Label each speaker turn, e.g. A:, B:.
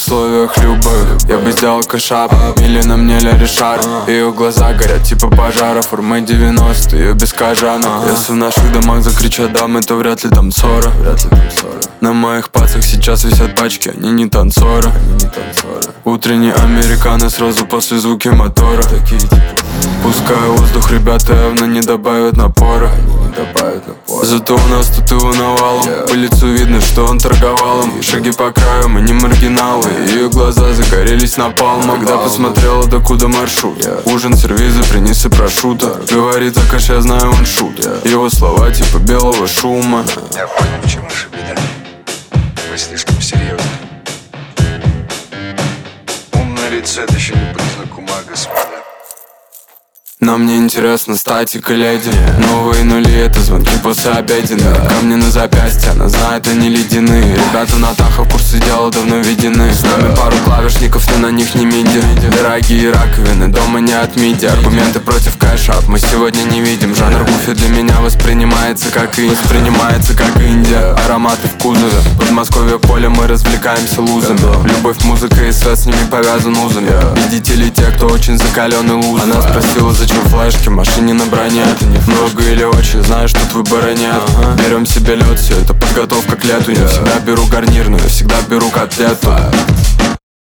A: условиях любых я бы сделал кэшап. Или на мне Ля Ришар. Ее глаза горят типа пожара. Формы 90, ее без кожанок. Если в наших домах закричат дамы, то вряд ли там ссора. На моих пацах сейчас висят пачки, они не танцоры. Утренний американо сразу после звуки мотора. Пускаю воздух, ребята явно не добавят напора. Зато у нас тут его навалом. По лицу видно, что он торговал им. Шаги по краю, мы не маргиналы. Ее глаза загорелись напалмом. Когда посмотрела, докуда маршрут. Ужин, сервизы, принеси прошута. Говорит, Акаш, я знаю, он шут. Его слова типа белого шума.
B: Я понял, в чем ваша беда. Вы слишком серьезны. Ум на лице — это еще не признак ума, господа.
A: Нам не интересно статика леди. Новые нули — это звонки после обеденных. Камни на запястье, она знает, они ледяные. Ребята на тахах, курсы дела давно введены. С нами пару клавишников, но на них не миди. Дорогие раковины, дома не от миди. Аргументы против кэшап мы сегодня не видим. Жанр буфет для меня воспринимается как Индия. Ароматы в кузове, Подмосковье поле, мы развлекаемся лузами. Любовь, музыка и свет с ними повязан узами. Видите ли те, кто очень закаленный лузер. Она спросила, зачем флешки, машине на броне. Много или очень, знаешь, тут выбора нет. Берем себе лед, все это подготовка к лету. Не всегда беру гарнирную, всегда беру котлету.